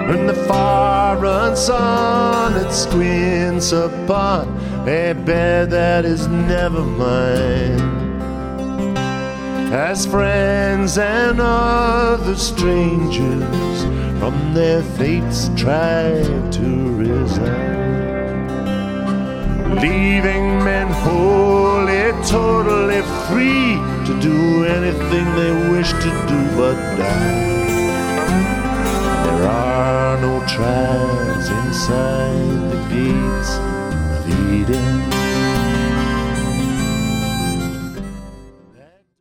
and the foreign sun it squints upon a bed that is never mine. As friends and other strangers from their fates try to resign, leaving men wholly, totally free to do anything they wish to do but die. There are no trials inside the gates of Eden.